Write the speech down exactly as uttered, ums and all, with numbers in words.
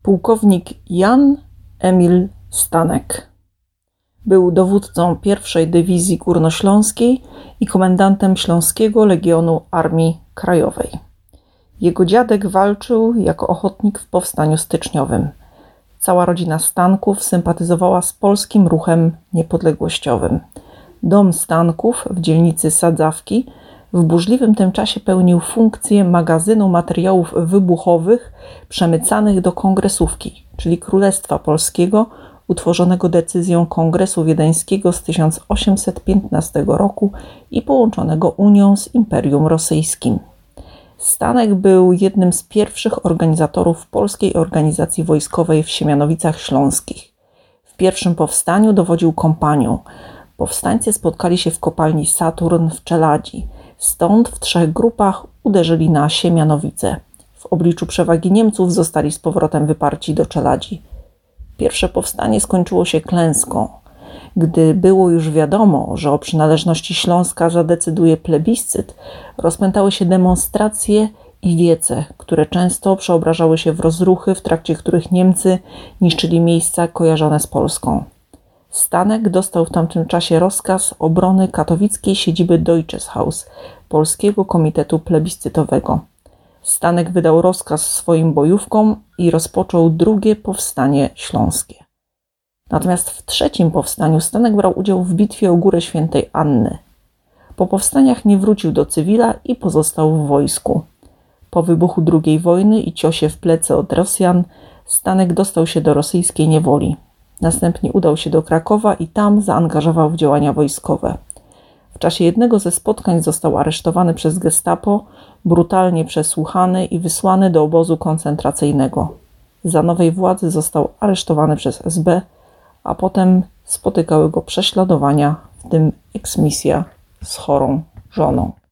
Pułkownik Jan Emil Stanek był dowódcą pierwszej Dywizji Górnośląskiej i komendantem Śląskiego Legionu Armii Krajowej. Jego dziadek walczył jako ochotnik w powstaniu styczniowym. Cała rodzina Stanków sympatyzowała z polskim ruchem niepodległościowym. Dom Stanków w dzielnicy Sadzawki w burzliwym tym czasie pełnił funkcję magazynu materiałów wybuchowych przemycanych do Kongresówki, czyli Królestwa Polskiego, utworzonego decyzją Kongresu Wiedeńskiego z tysiąc osiemset piętnastego roku i połączonego Unią z Imperium Rosyjskim. Stanek był jednym z pierwszych organizatorów Polskiej Organizacji Wojskowej w Siemianowicach Śląskich. W pierwszym powstaniu dowodził kompanią. Powstańcy spotkali się w kopalni Saturn w Czeladzi. Stąd w trzech grupach uderzyli na Siemianowice. W obliczu przewagi Niemców zostali z powrotem wyparci do Czeladzi. Pierwsze powstanie skończyło się klęską. Gdy było już wiadomo, że o przynależności Śląska zadecyduje plebiscyt, rozpętały się demonstracje i wiece, które często przeobrażały się w rozruchy, w trakcie których Niemcy niszczyli miejsca kojarzone z Polską. Stanek dostał w tamtym czasie rozkaz obrony katowickiej siedziby Deutsches Haus, Polskiego Komitetu Plebiscytowego. Stanek wydał rozkaz swoim bojówkom i rozpoczął drugie powstanie śląskie. Natomiast w trzecim powstaniu Stanek brał udział w bitwie o Górę Świętej Anny. Po powstaniach nie wrócił do cywila i pozostał w wojsku. Po wybuchu drugiej wojny i ciosie w plecy od Rosjan, Stanek dostał się do rosyjskiej niewoli. Następnie udał się do Krakowa i tam zaangażował w działania wojskowe. W czasie jednego ze spotkań został aresztowany przez gestapo, brutalnie przesłuchany i wysłany do obozu koncentracyjnego. Za nowej władzy został aresztowany przez S B, a potem spotykały go prześladowania, w tym eksmisja z chorą żoną.